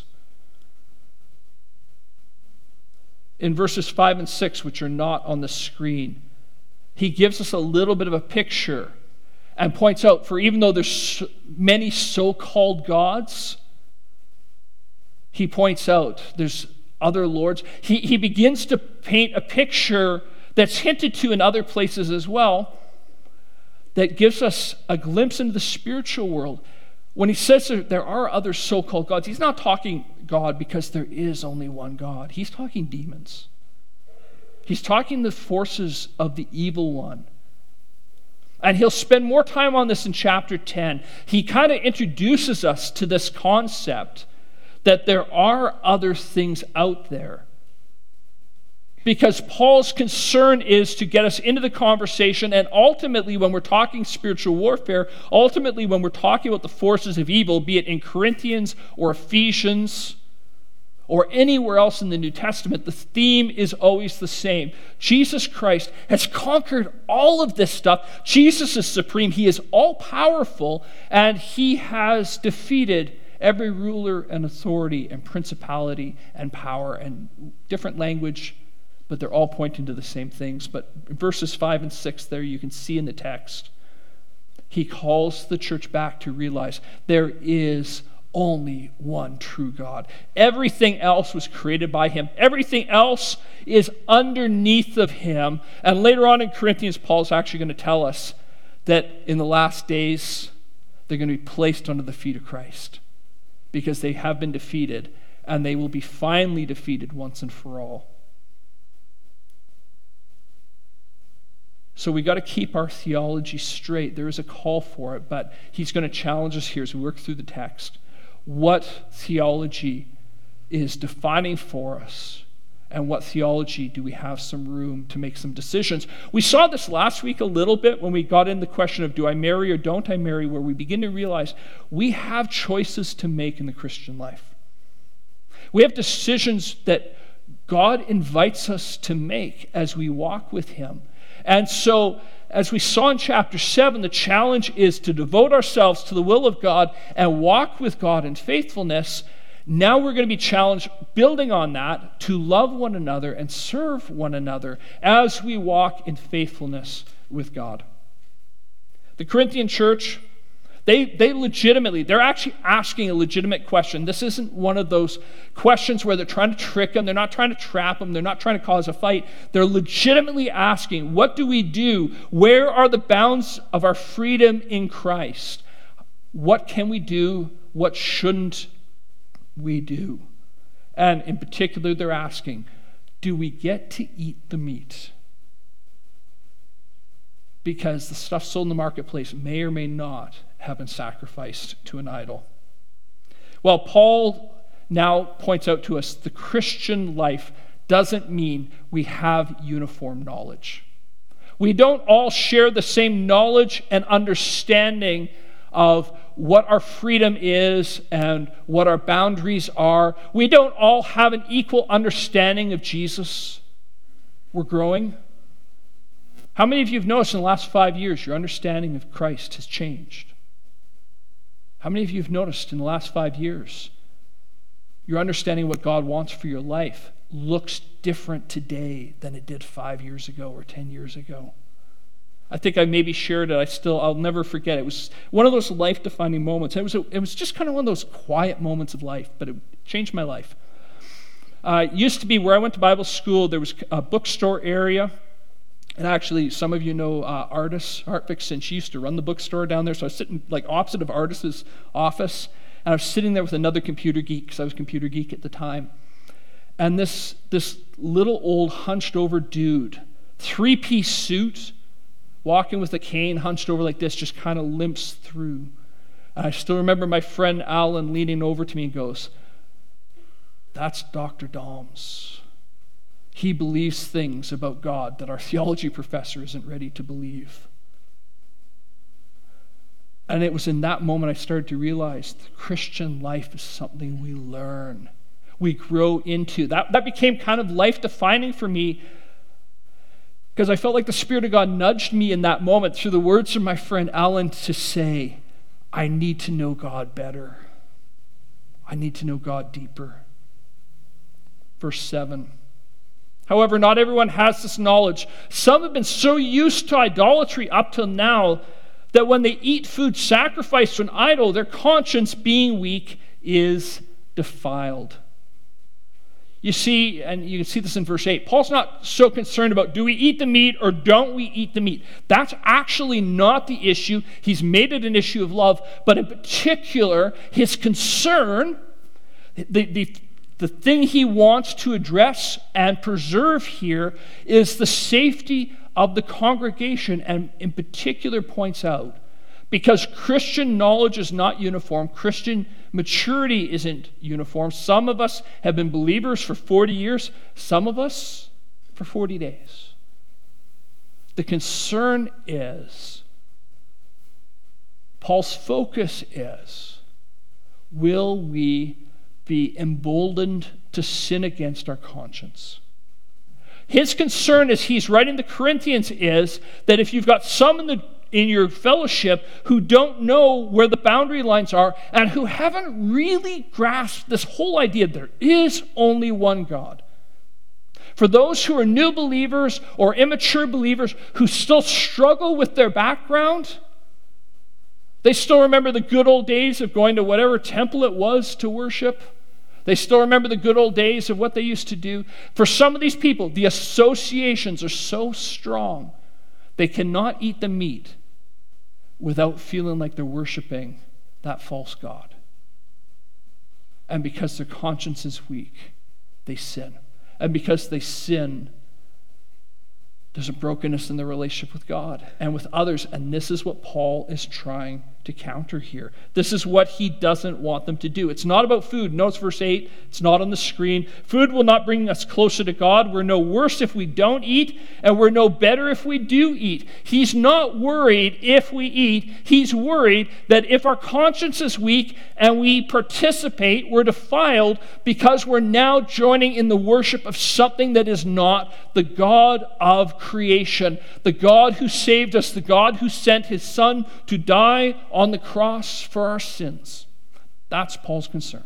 In verses five and six, which are not on the screen, he gives us a little bit of a picture and points out, for even though there's many so-called gods, he points out there's other lords. He, he begins to paint a picture that's hinted to in other places as well that gives us a glimpse into the spiritual world. When he says that there are other so-called gods, he's not talking God because there is only one God. He's talking demons. He's talking the forces of the evil one. And he'll spend more time on this in chapter ten. He kind of introduces us to this concept that there are other things out there. Because Paul's concern is to get us into the conversation, and ultimately when we're talking spiritual warfare, ultimately when we're talking about the forces of evil, be it in Corinthians or Ephesians or anywhere else in the New Testament, the theme is always the same. Jesus Christ has conquered all of this stuff. Jesus is supreme. He is all-powerful, and he has defeated every ruler and authority and principality and power and different language, but they're all pointing to the same things. But in verses five and six there, you can see in the text, he calls the church back to realize there is only one true God. Everything else was created by him. Everything else is underneath of him. And later on in Corinthians, Paul's actually going to tell us that in the last days, they're going to be placed under the feet of Christ because they have been defeated, and they will be finally defeated once and for all. So we got to keep our theology straight. There is a call for it, but he's going to challenge us here as we work through the text. What theology is defining for us, and what theology do we have some room to make some decisions? We saw this last week a little bit when we got in the question of do I marry or don't I marry, where we begin to realize we have choices to make in the Christian life. We have decisions that God invites us to make as we walk with him. And so, as we saw in chapter seven, the challenge is to devote ourselves to the will of God and walk with God in faithfulness. Now we're going to be challenged, building on that, to love one another and serve one another as we walk in faithfulness with God. The Corinthian church, They, they legitimately, they're actually asking a legitimate question. This isn't one of those questions where they're trying to trick them. They're not trying to trap them. They're not trying to cause a fight. They're legitimately asking, what do we do? Where are the bounds of our freedom in Christ? What can we do? What shouldn't we do? And in particular, they're asking, do we get to eat the meat? because the stuff sold in the marketplace may or may not have been sacrificed to an idol. Well, Paul now points out to us the Christian life doesn't mean we have uniform knowledge. We don't all share the same knowledge and understanding of what our freedom is and what our boundaries are. We don't all have an equal understanding of Jesus. We're growing. How many of you have noticed in the last five years your understanding of Christ has changed? How many of you have noticed in the last five years your understanding of what God wants for your life looks different today than it did five years ago or ten years ago? I think I maybe shared it. I still, I'll never forget. It was one of those life-defining moments. It was, a, it was just kind of one of those quiet moments of life, but it changed my life. Uh, it used to be where I went to Bible school, there was a bookstore area. And actually, some of you know uh, Artis, Art Vixen. She used to run the bookstore down there. So I was sitting like opposite of Artis's office. And I was sitting there with another computer geek, because I was a computer geek at the time. And this, this little old hunched over dude, three-piece suit, walking with a cane hunched over like this, just kind of limps through. And I still remember my friend Alan leaning over to me and goes, "That's Doctor Doms. He believes things about God that our theology professor isn't ready to believe." And it was in that moment I started to realize the Christian life is something we learn, we grow into. That, that became kind of life-defining for me, because I felt like the Spirit of God nudged me in that moment through the words of my friend Alan to say, I need to know God better. I need to know God deeper. Verse seven. However, not everyone has this knowledge. Some have been so used to idolatry up till now that when they eat food sacrificed to an idol, their conscience, being weak, is defiled. You see, and you can see this in verse eight, Paul's not so concerned about do we eat the meat or don't we eat the meat. That's actually not the issue. He's made it an issue of love, but in particular, his concern, the, the, the thing he wants to address and preserve here is the safety of the congregation, and in particular points out, because Christian knowledge is not uniform, Christian maturity isn't uniform. Some of us have been believers for forty years, some of us for forty days. The concern is, Paul's focus is, will we be emboldened to sin against our conscience? His concern as he's writing the Corinthians is that if you've got some in the in your fellowship who don't know where the boundary lines are and who haven't really grasped this whole idea there is only one God. For those who are new believers or immature believers who still struggle with their background, they still remember the good old days of going to whatever temple it was to worship. They still remember the good old days of what they used to do. For some of these people, the associations are so strong, they cannot eat the meat without feeling like they're worshiping that false god. And because their conscience is weak, they sin. And because they sin, there's a brokenness in their relationship with God and with others. And this is what Paul is trying to counter here. This is what he doesn't want them to do. It's not about food. Notice verse eight. It's not on the screen. Food will not bring us closer to God. We're no worse if we don't eat, and we're no better if we do eat. He's not worried if we eat. He's worried that if our conscience is weak and we participate, we're defiled because we're now joining in the worship of something that is not the God of creation, the God who saved us, the God who sent his Son to die on the cross for our sins. That's Paul's concern.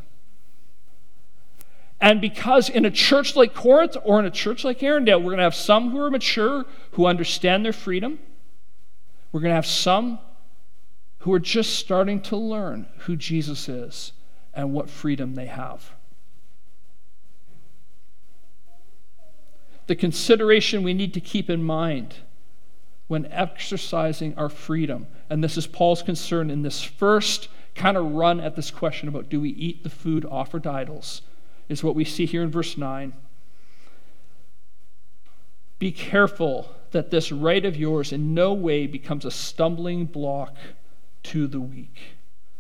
And because in a church like Corinth or in a church like Arendelle, we're going to have some who are mature, who understand their freedom. We're going to have some who are just starting to learn who Jesus is and what freedom they have. The consideration we need to keep in mind when exercising our freedom, and this is Paul's concern in this first kind of run at this question about do we eat the food offered to idols, is what we see here in verse nine. Be careful that this right of yours in no way becomes a stumbling block to the weak.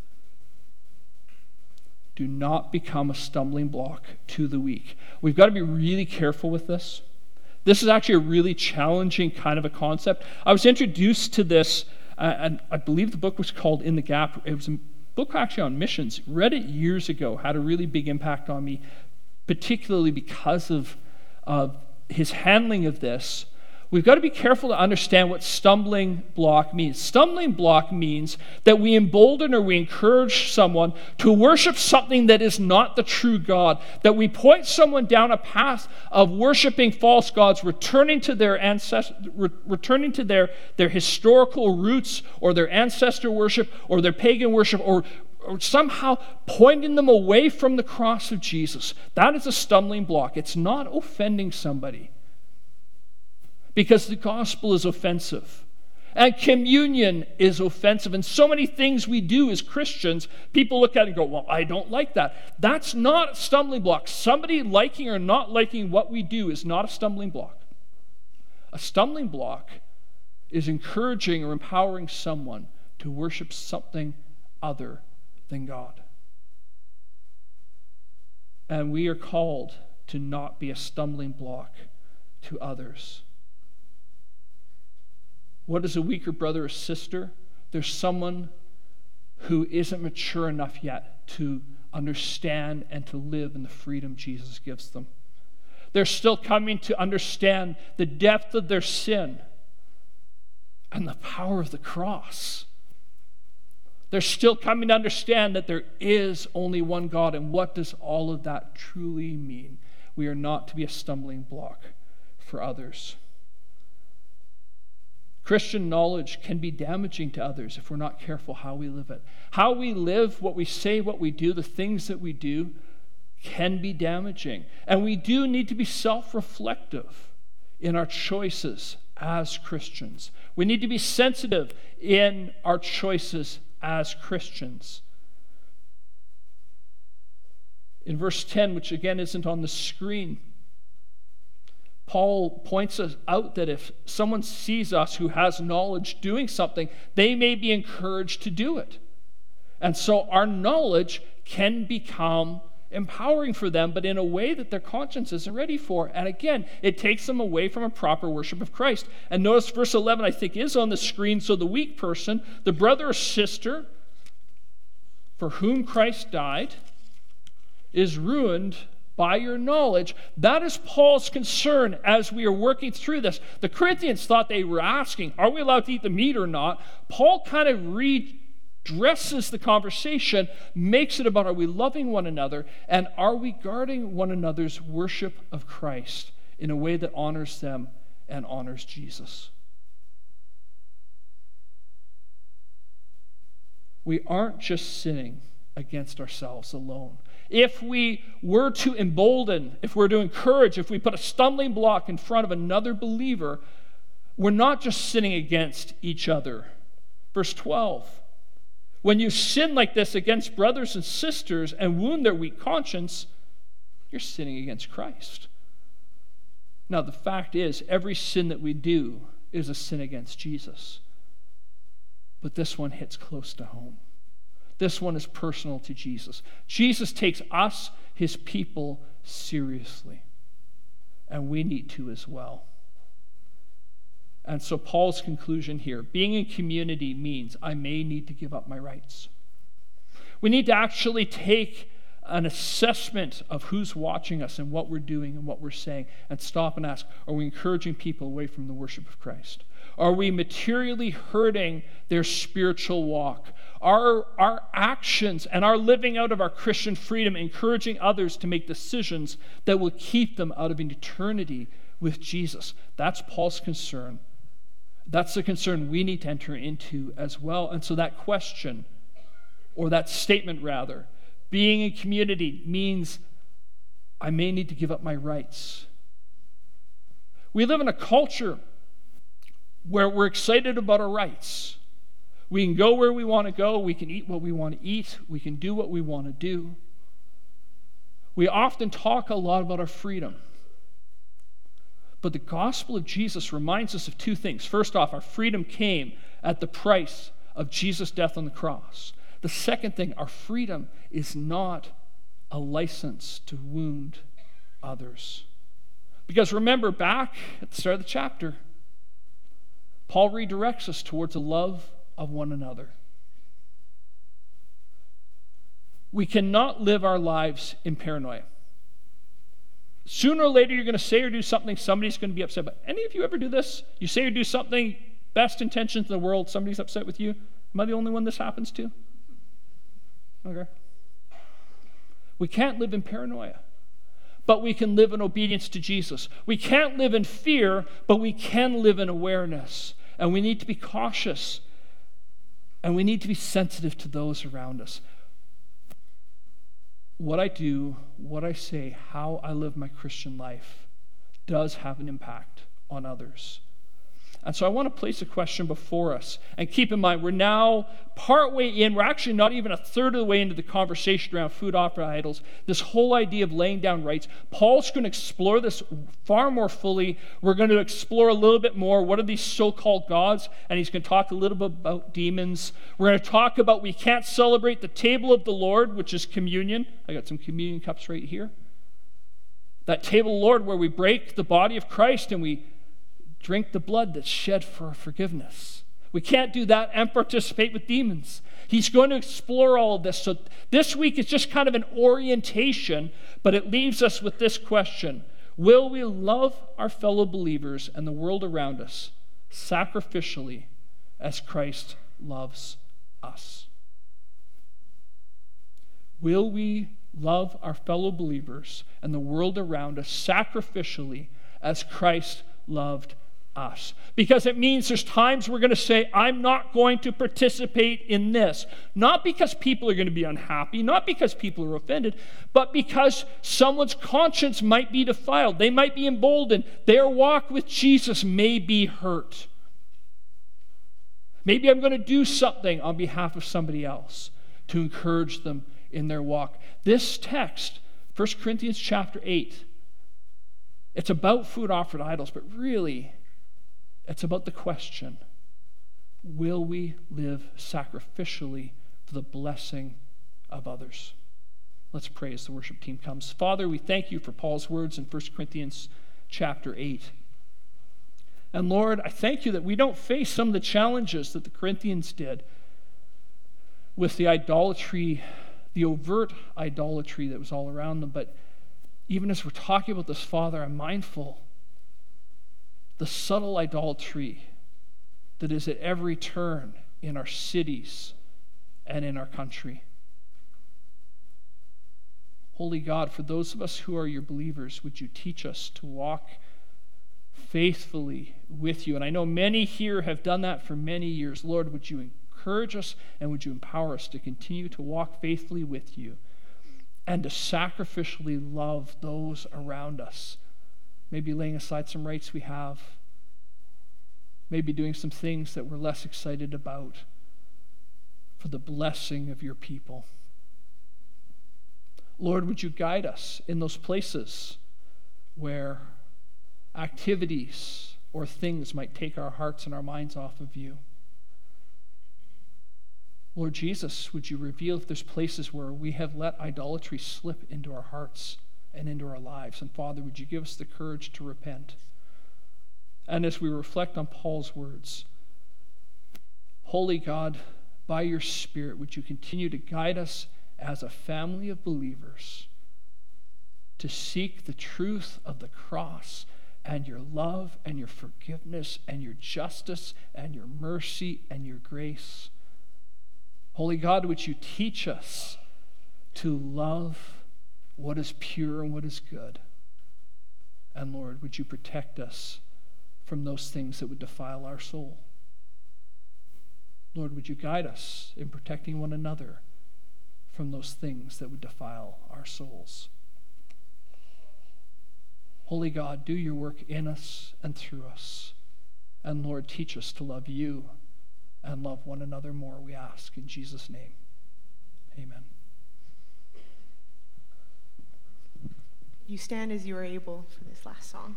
Do not become a stumbling block to the weak. We've got to be really careful with this. This is actually a really challenging kind of a concept. I was introduced to this, uh, and I believe the book was called In the Gap. It was a book actually on missions. Read it years ago, had a really big impact on me, particularly because of uh, his handling of this. We've got to be careful to understand what stumbling block means. Stumbling block means that we embolden or we encourage someone to worship something that is not the true God, that we point someone down a path of worshiping false gods, returning to their ancest- re- returning to their, their historical roots or their ancestor worship or their pagan worship, or or somehow pointing them away from the cross of Jesus. That is a stumbling block. It's not offending somebody, because the gospel is offensive. And communion is offensive. And so many things we do as Christians, people look at it and go, well, I don't like that. That's not a stumbling block. Somebody liking or not liking what we do is not a stumbling block. A stumbling block is encouraging or empowering someone to worship something other than God. And we are called to not be a stumbling block to others. What is a weaker brother or sister? There's someone who isn't mature enough yet to understand and to live in the freedom Jesus gives them. They're still coming to understand the depth of their sin and the power of the cross. They're still coming to understand that there is only one God, and what does all of that truly mean? We are not to be a stumbling block for others. Christian knowledge can be damaging to others if we're not careful how we live it. How we live, what we say, what we do, the things that we do can be damaging. And we do need to be self-reflective in our choices as Christians. We need to be sensitive in our choices as Christians. In verse ten, which again isn't on the screen, Paul points us out that if someone sees us who has knowledge doing something, they may be encouraged to do it. And so our knowledge can become empowering for them, but in a way that their conscience isn't ready for. And again, it takes them away from a proper worship of Christ. And notice verse eleven, I think, is on the screen. So the weak person, the brother or sister for whom Christ died, is ruined by your knowledge. That is Paul's concern as we are working through this. The Corinthians thought they were asking, are we allowed to eat the meat or not? Paul kind of redresses the conversation, makes it about, are we loving one another, and are we guarding one another's worship of Christ in a way that honors them and honors Jesus? We aren't just sinning against ourselves alone. If we were to embolden, if we're to encourage, if we put a stumbling block in front of another believer, we're not just sinning against each other. Verse twelve, when you sin like this against brothers and sisters and wound their weak conscience, you're sinning against Christ. Now, the fact is, every sin that we do is a sin against Jesus. But this one hits close to home. This one is personal to Jesus. Jesus takes us, his people, seriously. And we need to as well. And so Paul's conclusion here, being in community means I may need to give up my rights. We need to actually take an assessment of who's watching us and what we're doing and what we're saying, and stop and ask, are we encouraging people away from the worship of Christ? Are we materially hurting their spiritual walk? Are our actions and our living out of our Christian freedom encouraging others to make decisions that will keep them out of an eternity with Jesus? That's Paul's concern. That's the concern we need to enter into as well. And so that question, or that statement rather, being in community means I may need to give up my rights. We live in a culture where we're excited about our rights. We can go where we want to go. We can eat what we want to eat. We can do what we want to do. We often talk a lot about our freedom. But the gospel of Jesus reminds us of two things. First off, our freedom came at the price of Jesus' death on the cross. The second thing, our freedom is not a license to wound others. Because remember, back at the start of the chapter, Paul redirects us towards a love of one another. We cannot live our lives in paranoia. Sooner or later, you're going to say or do something, somebody's going to be upset. But any of you ever do this? You say or do something, best intentions in the world, somebody's upset with you? Am I the only one this happens to? Okay. We can't live in paranoia, but we can live in obedience to Jesus. We can't live in fear, but we can live in awareness. And we need to be cautious, and we need to be sensitive to those around us. What I do, what I say, how I live my Christian life does have an impact on others. And so I want to place a question before us. And keep in mind, we're now partway in. We're actually not even a third of the way into the conversation around food offered idols. This whole idea of laying down rights. Paul's going to explore this far more fully. We're going to explore a little bit more. What are these so-called gods? And he's going to talk a little bit about demons. We're going to talk about we can't celebrate the table of the Lord, which is communion. I got some communion cups right here. That table of the Lord where we break the body of Christ and we drink the blood that's shed for our forgiveness. We can't do that and participate with demons. He's going to explore all of this. So this week is just kind of an orientation, but it leaves us with this question. Will we love our fellow believers and the world around us sacrificially as Christ loves us? Will we love our fellow believers and the world around us sacrificially as Christ loved us? Because it means there's times we're going to say, I'm not going to participate in this. Not because people are going to be unhappy, not because people are offended, but because someone's conscience might be defiled. They might be emboldened. Their walk with Jesus may be hurt. Maybe I'm going to do something on behalf of somebody else to encourage them in their walk. This text, First Corinthians chapter eight, it's about food offered idols, but really, it's about the question, will we live sacrificially for the blessing of others? Let's pray as the worship team comes. Father, we thank you for Paul's words in First Corinthians chapter eight. And Lord, I thank you that we don't face some of the challenges that the Corinthians did with the idolatry, the overt idolatry that was all around them. But even as we're talking about this, Father, I'm mindful the subtle idolatry that is at every turn in our cities and in our country. Holy God, for those of us who are your believers, would you teach us to walk faithfully with you? And I know many here have done that for many years. Lord, would you encourage us and would you empower us to continue to walk faithfully with you and to sacrificially love those around us? Maybe laying aside some rights we have. Maybe doing some things that we're less excited about for the blessing of your people. Lord, would you guide us in those places where activities or things might take our hearts and our minds off of you? Lord Jesus, would you reveal if there's places where we have let idolatry slip into our hearts and into our lives? And Father, would you give us the courage to repent? And as we reflect on Paul's words, Holy God, by your Spirit, would you continue to guide us as a family of believers to seek the truth of the cross and your love and your forgiveness and your justice and your mercy and your grace. Holy God, would you teach us to love what is pure and what is good? And Lord, would you protect us from those things that would defile our soul? Lord, would you guide us in protecting one another from those things that would defile our souls? Holy God, do your work in us and through us. And Lord, teach us to love you and love one another more, we ask in Jesus' name. Amen. you stand as you are able for this last song.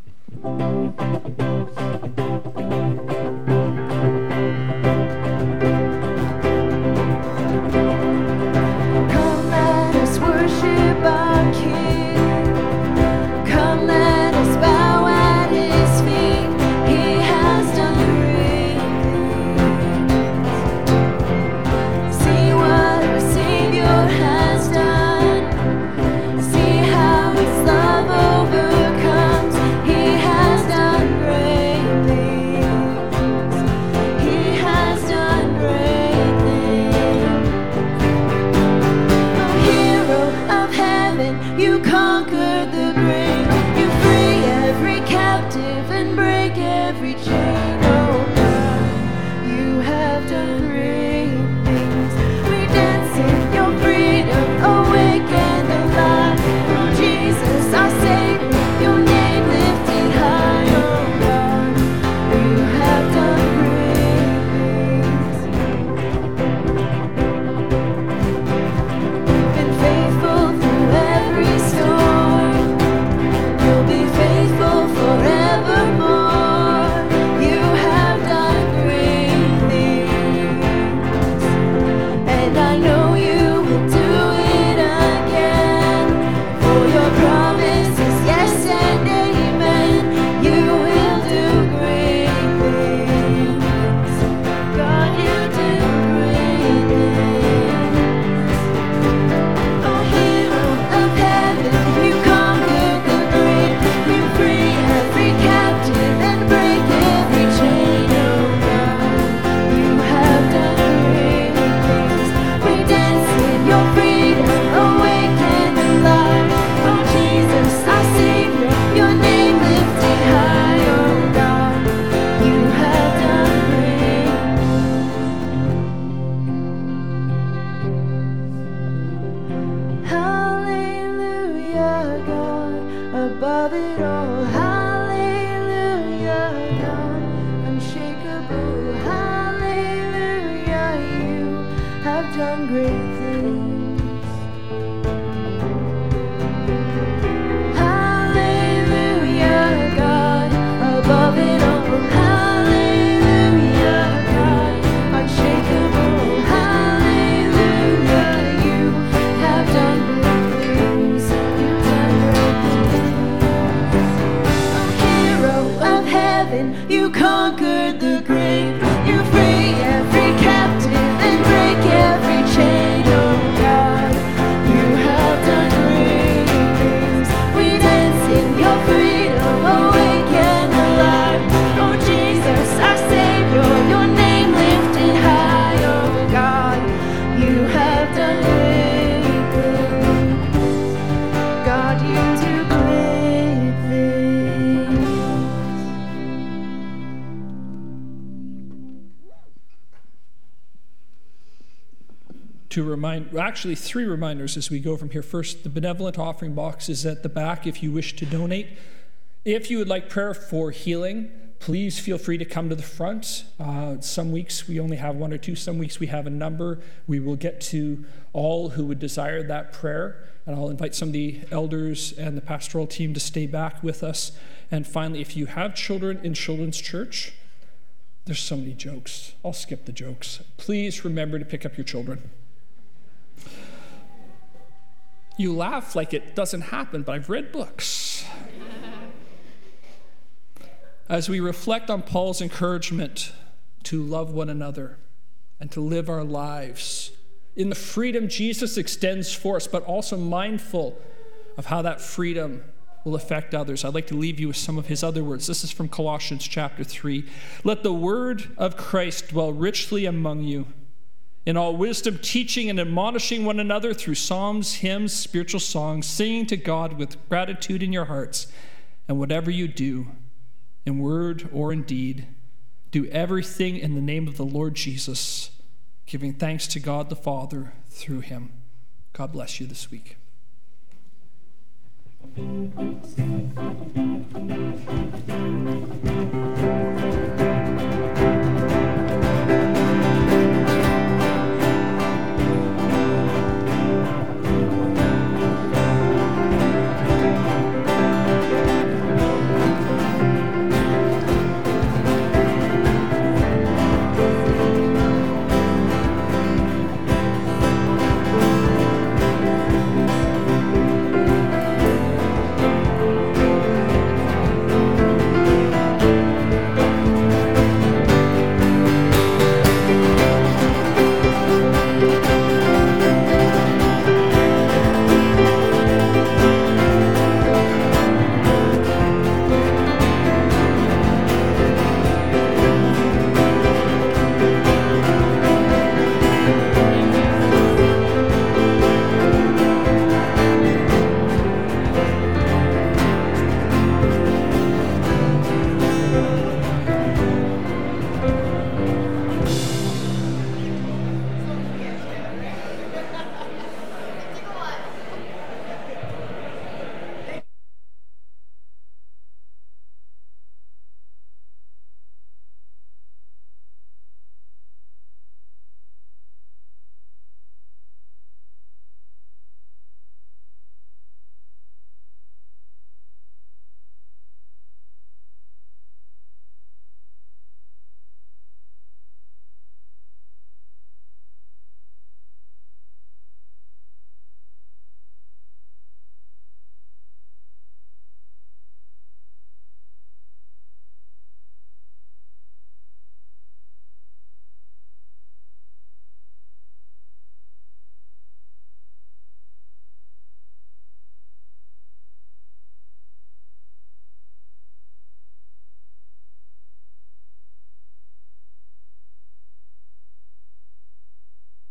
Come, let us worship our King. Come, let us bow at his feet. He has done great things. See what our Savior has done. See how his love overcomes. He has done great things. He has done great things. Oh, hero of heaven, you conquered the grave. You free every captive and break every chain. Oh God, you have done great things. We dance in your freedom, awake and alive. Oh Jesus, our Savior, your name lifted high. Oh God, you have done great things. Been faithful through every storm. You'll be faithful forevermore. You have done great things, and I know you will do it again. For your promise is yes and amen. You will do great things. God, you do great things. Oh, hero of heaven, you conquered the grave. You free every captive and break every chain. Oh God, you have done great things. We dance in your freedom, awake and alive. Oh Jesus, our Savior, your name lifted high. Oh God, you have done great. Hallelujah, God, above it all. Hallelujah, God, unshakable. Hallelujah, you have done great things. Hallelujah, God, above it all. Hallelujah, God, unshakable. Hallelujah, you have done great things. You've done great things. Oh, hero of heaven, you conquered the grave. You free every captive and break every chain. Oh God, you have done great things. We dance in your freedom, awake and alive. Oh Jesus, our Savior, your name lifted high. Oh God, you have done great things. God, you do great things. To remind, well, actually three reminders as we go from here. First, the benevolent offering box is at the back if you wish to donate. If you would like prayer for healing, please feel free to come to the front. Uh, some weeks we only have one or two, some weeks we have a number. We will get to all who would desire that prayer, and I'll invite some of the elders and the pastoral team to stay back with us. And finally, if you have children in children's church, there's so many jokes. I'll skip the jokes. Please remember to pick up your children. You laugh like it doesn't happen, but I've read books. As we reflect on Paul's encouragement to love one another and to live our lives in the freedom Jesus extends for us, but also mindful of how that freedom will affect others, I'd like to leave you with some of his other words. This is from Colossians chapter three. Let the word of Christ dwell richly among you, in all wisdom, teaching and admonishing one another through psalms, hymns, spiritual songs, singing to God with gratitude in your hearts. And whatever you do, in word or in deed, do everything in the name of the Lord Jesus, giving thanks to God the Father through him. God bless you this week. Thank you.